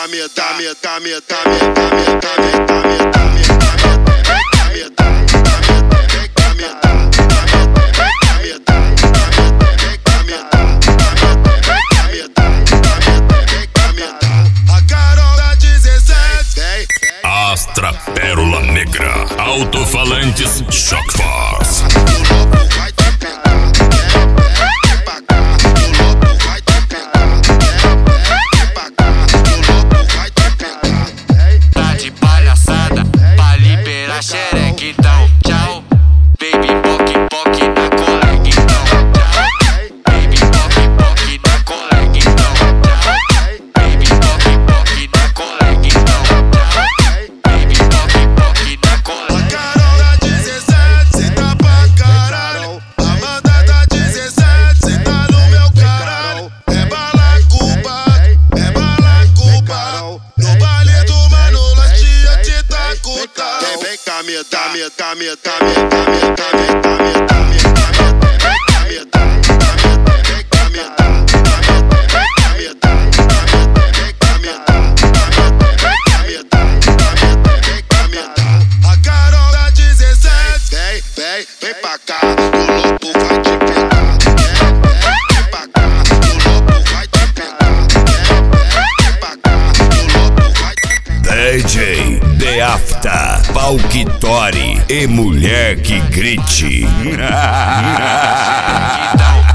Astra Pérola Negra, Alto-falantes Shock Force. Tá de palhaçada pra liberar xereca, então tchau. Baby poc na colega, então tchau. Baby poc na colega, então tchau. Baby poc na colega, então tchau. Baby poc na colega. A Carol da 17, cê tá pra caralho. Amanda da 17, cê tá no meu caralho. É balacuba. No baile do mano, nós te tá com tal. Vem cá, me dá. A Carol da 17, vem pra cá, o lobo vai te pegar. Vem pra cá, o lobo vai te pegar. Vem pra cá, o lobo vai te pegar. DJ The Afta, Palquitori e Mulher que Grite. Então